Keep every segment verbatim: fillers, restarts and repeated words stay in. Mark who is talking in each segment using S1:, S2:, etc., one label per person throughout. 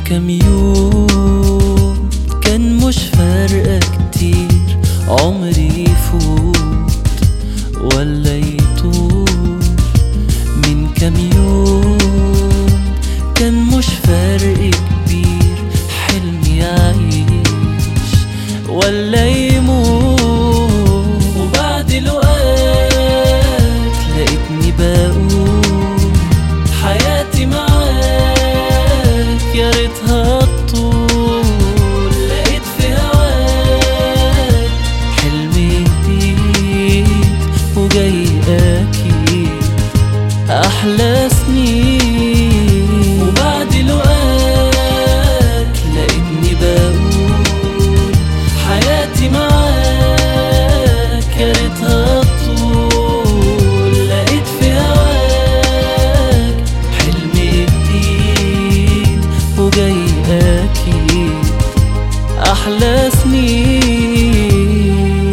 S1: كام يوم كان مش فارقة كتير عمري يفوت ولا يطول. من كام يوم كان مش فارق كبير حلمي يعيش ولا يموت. وبعد الوقت لقيتني بقول حياتي معاك يا ريتها تطول. لقيت في هواك حلم جديد وجاي أكيد أحلى سنين. وبعد الوقت لقيتني بقول حياتي معاك يا ريتها تطول. لقيت في هواك حلم جديد وجاي أكيد أحلى سنين.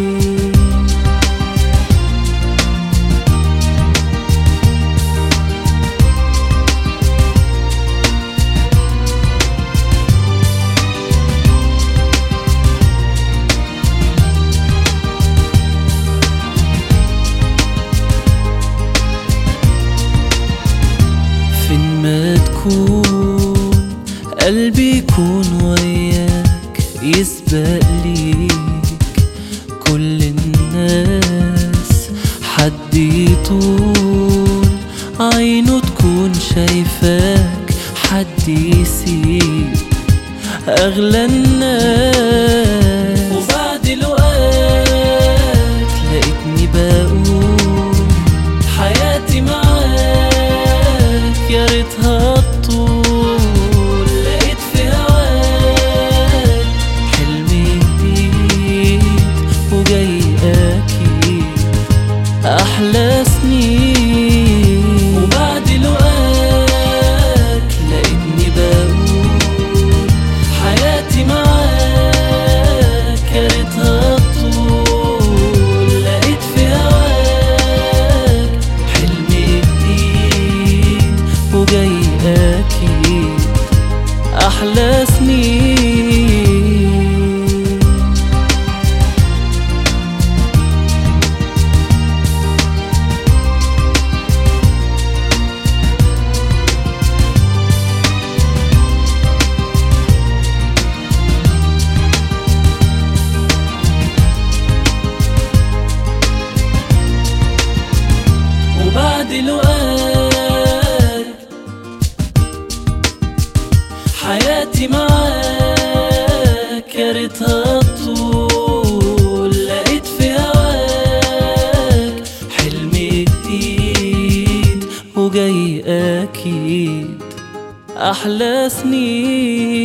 S1: فين ما تكون قلبي يكون وياك يسبق ليك كل الناس. حد يطول عينه تكون شايفاك حد يسيب أغلى الناس. وبعد الوقت لقيتني بقول حياتي معاك يا ريتها تطول. لقيت في هواك حلم جديد وجاي أكيد أحلى سنين. وبعد الوقت لقيتني بقول حياتي معاك يا ريتها تطول. لقيت في هواك حلم جديد وجاي أكيد أحلى سنين. وبعد الوقت حياتي معاك يا ريتها تطول. لقيت في هواك حلم جديد وجاي أكيد أحلى سنين.